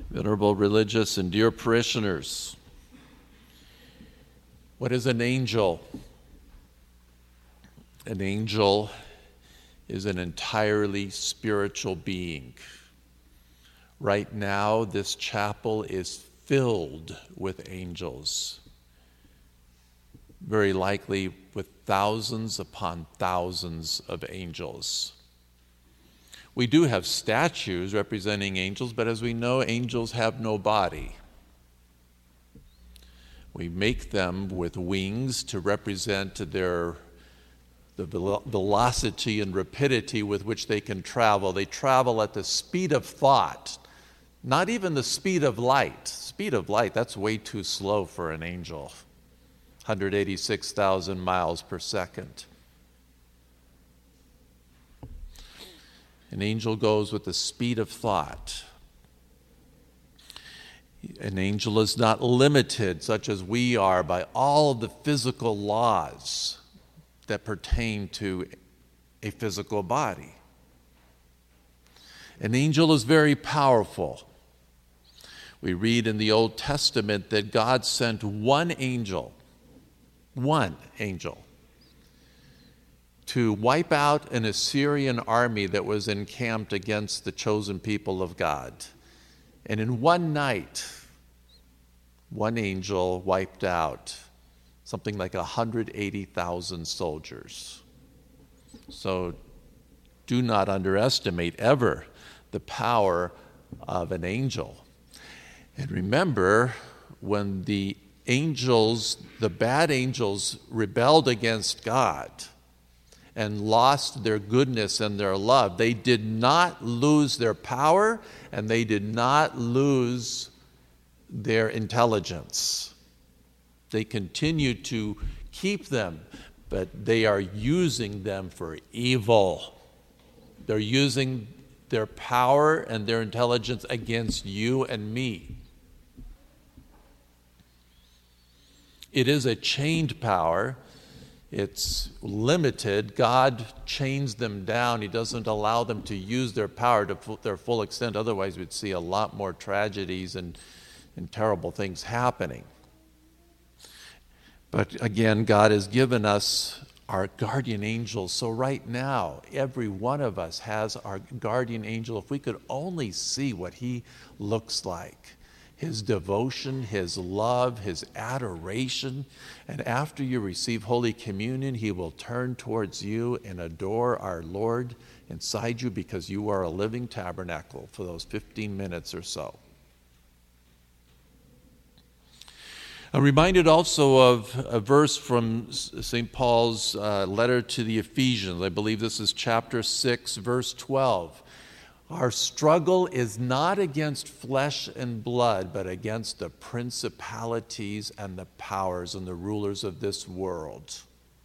Venerable religious and dear parishioners, what is an angel? An angel is an entirely spiritual being. Right now, this chapel is filled with angels, very likely with thousands upon thousands of angels. We do have statues representing angels, but as we know, angels have no body. We make them with wings to represent the velocity and rapidity with which they can travel. They travel at the speed of thought, not even the speed of light. Speed of light, that's way too slow for an angel. 186,000 miles per second. An angel goes with the speed of thought. An angel is not limited, such as we are, by all of the physical laws that pertain to a physical body. An angel is very powerful. We read in the Old Testament that God sent one angel, to wipe out an Assyrian army that was encamped against the chosen people of God. And in one night, one angel wiped out something like 180,000 soldiers. So do not underestimate ever the power of an angel. And remember, when the bad angels rebelled against God and lost their goodness and their love, they did not lose their power and they did not lose their intelligence. They continue to keep them, but they are using them for evil. They're using their power and their intelligence against you and me. It is a chained power. It's limited. God chains them down. He doesn't allow them to use their power to their full extent. Otherwise, we'd see a lot more tragedies and terrible things happening. But again, God has given us our guardian angels. So right now, every one of us has our guardian angel. If we could only see what he looks like, his devotion, his love, his adoration. And after you receive Holy Communion, he will turn towards you and adore our Lord inside you because you are a living tabernacle for those 15 minutes or so. I'm reminded also of a verse from St. Paul's letter to the Ephesians. I believe this is chapter 6, verse 12. Our struggle is not against flesh and blood, but against the principalities and the powers and the rulers of this world.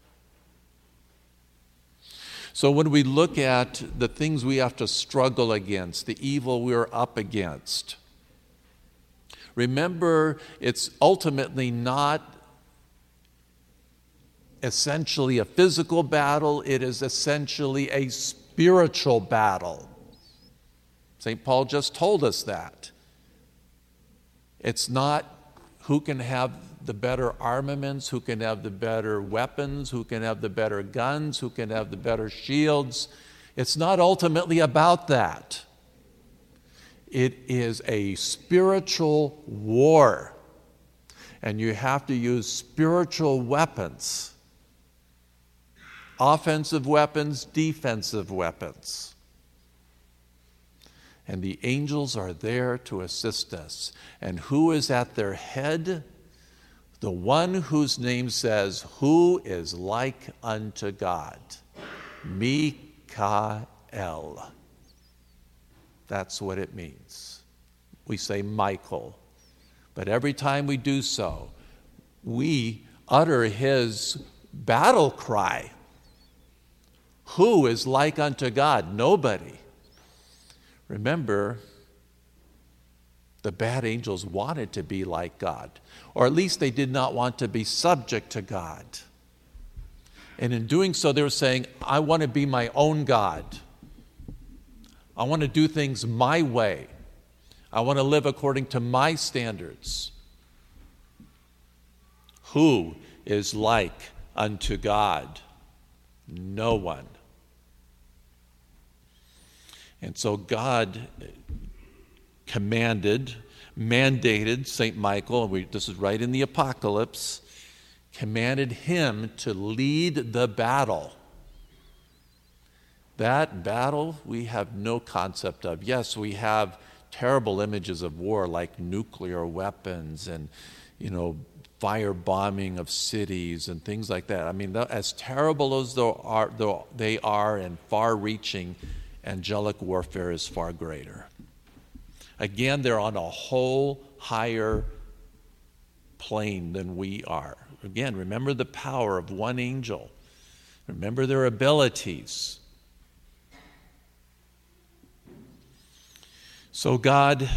So when we look at the things we have to struggle against, the evil we're up against, remember, it's ultimately not essentially a physical battle, it is essentially a spiritual battle. St. Paul just told us that. It's not who can have the better armaments, who can have the better weapons, who can have the better guns, who can have the better shields. It's not ultimately about that. It is a spiritual war, and you have to use spiritual weapons, offensive weapons, defensive weapons. And the angels are there to assist us. And who is at their head? The one whose name says, "Who is like unto God?" Mikael. That's what it means. We say Michael. But every time we do so, we utter his battle cry. Who is like unto God? Nobody. Remember, the bad angels wanted to be like God, or at least they did not want to be subject to God. And in doing so, they were saying, I want to be my own God. I want to do things my way. I want to live according to my standards. Who is like unto God? No one. And so God mandated St. Michael, and this is right in the Apocalypse, commanded him to lead the battle. That battle we have no concept of. Yes, we have terrible images of war like nuclear weapons and, fire bombing of cities and things like that. I mean, as terrible as they are and far-reaching, angelic warfare is far greater. Again, they're on a whole higher plane than we are. Again, remember the power of one angel. Remember their abilities. So God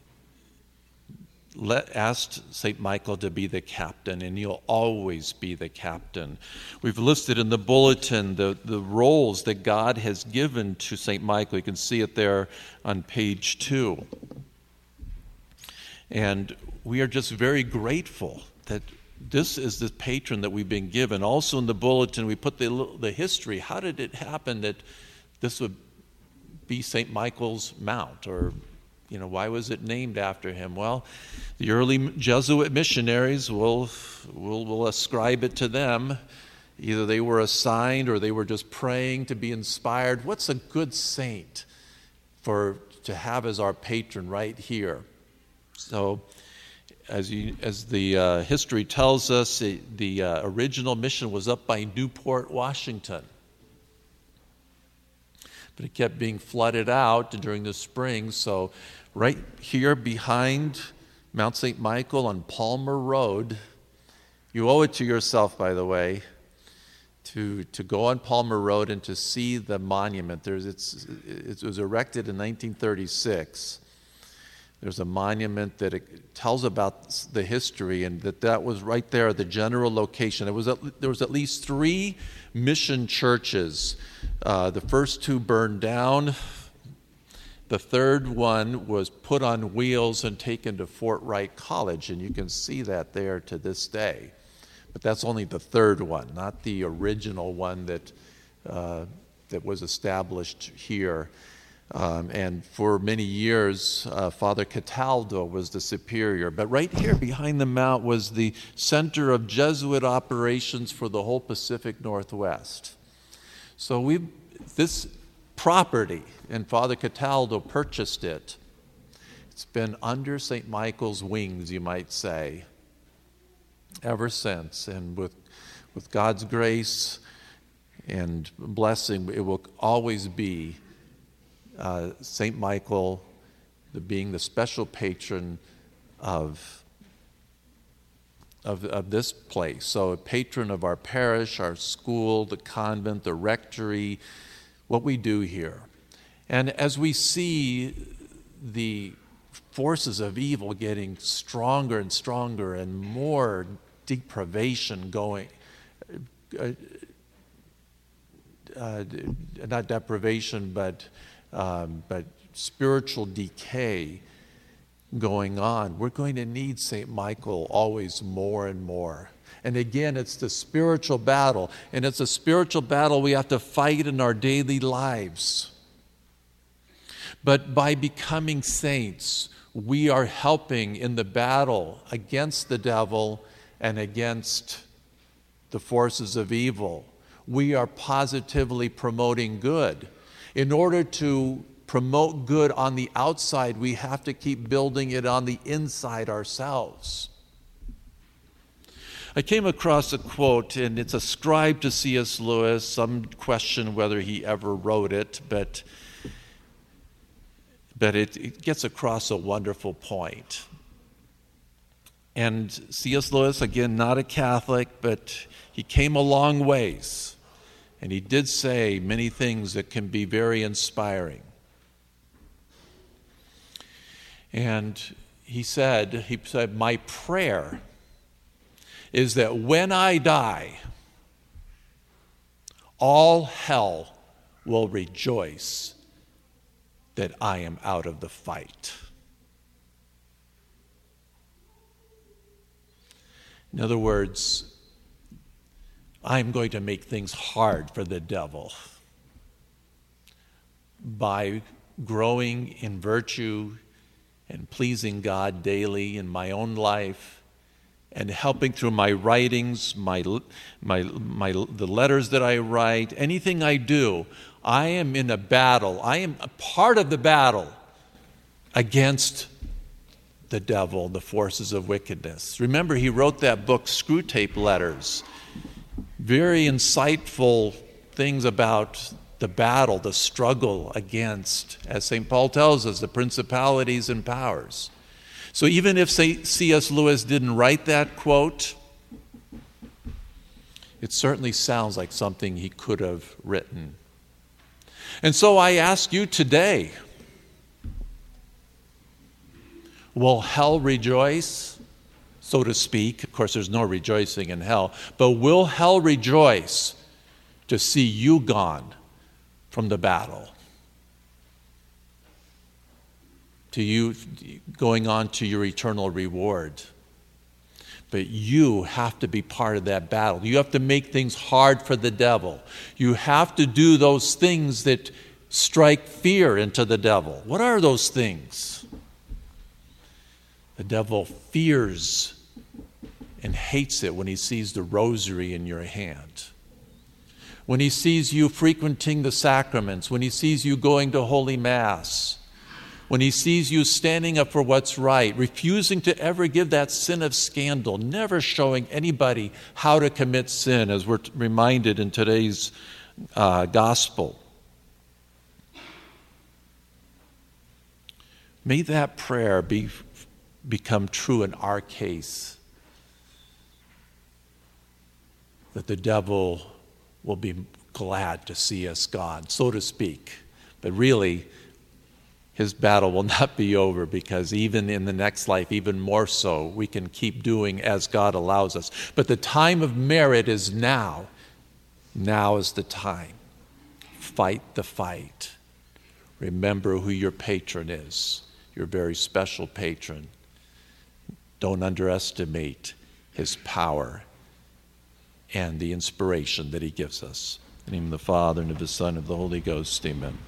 asked St. Michael to be the captain, and he'll always be the captain. We've listed in the bulletin the roles that God has given to St. Michael. You can see it there on page 2. And we are just very grateful that this is the patron that we've been given. Also in the bulletin, we put the history. How did it happen that this would be St. Michael's Mount? Or, why was it named after him? Well, the early Jesuit missionaries will ascribe it to them. Either they were assigned or they were just praying to be inspired. What's a good saint to have as our patron right here? So, as the history tells us, the original mission was up by Newport, Washington. But it kept being flooded out during the spring. So right here behind Mount St. Michael on Palmer Road, you owe it to yourself, by the way, to go on Palmer Road and to see the monument. It was erected in 1936. There's a monument that it tells about the history, and that was right there, the general location. There was at least 3 mission churches. The first 2 burned down. The third one was put on wheels and taken to Fort Wright College, and you can see that there to this day. But that's only the third one, not the original one that was established here. And for many years, Father Cataldo was the superior. But right here behind the mount was the center of Jesuit operations for the whole Pacific Northwest. So this property, and Father Cataldo purchased it. It's been under St. Michael's wings, you might say, ever since. And with God's grace and blessing, it will always be St. Michael being the special patron of this place. So a patron of our parish, our school, the convent, the rectory, what we do here. And as we see the forces of evil getting stronger and stronger and more depravation going, not deprivation, but spiritual decay going on, we're going to need St. Michael always more and more. And again, it's the spiritual battle, and it's a spiritual battle we have to fight in our daily lives. But by becoming saints, we are helping in the battle against the devil and against the forces of evil. We are positively promoting good. In order to promote good on the outside, we have to keep building it on the inside ourselves. I came across a quote, and it's ascribed to C.S. Lewis. Some question whether he ever wrote it, but it gets across a wonderful point. And C.S. Lewis, again, not a Catholic, but he came a long ways. And he did say many things that can be very inspiring. And he said, my prayer is that when I die, all hell will rejoice that I am out of the fight. In other words, I'm going to make things hard for the devil by growing in virtue and pleasing God daily in my own life and helping through my writings, the letters that I write, anything I do. I am in a battle. I am a part of the battle against the devil, the forces of wickedness. Remember, he wrote that book, Screwtape Letters. Very insightful things about the battle, the struggle against, as St. Paul tells us, the principalities and powers. So even if C.S. Lewis didn't write that quote, it certainly sounds like something he could have written. And so I ask you today, will hell rejoice, so to speak? Of course, there's no rejoicing in hell. But will hell rejoice to see you gone from the battle? To you going on to your eternal reward. But you have to be part of that battle. You have to make things hard for the devil. You have to do those things that strike fear into the devil. What are those things? The devil fears and hates it when he sees the rosary in your hand. When he sees you frequenting the sacraments, when he sees you going to Holy Mass, when he sees you standing up for what's right, refusing to ever give that sin of scandal, never showing anybody how to commit sin, as we're reminded in today's gospel. May that prayer become true in our case, that the devil will be glad to see us gone, so to speak. But really, his battle will not be over, because even in the next life, even more so, we can keep doing as God allows us. But the time of merit is now. Now is the time. Fight the fight. Remember who your patron is, your very special patron. Don't underestimate his power and the inspiration that he gives us. In the name of the Father, and of the Son, and of the Holy Ghost, amen.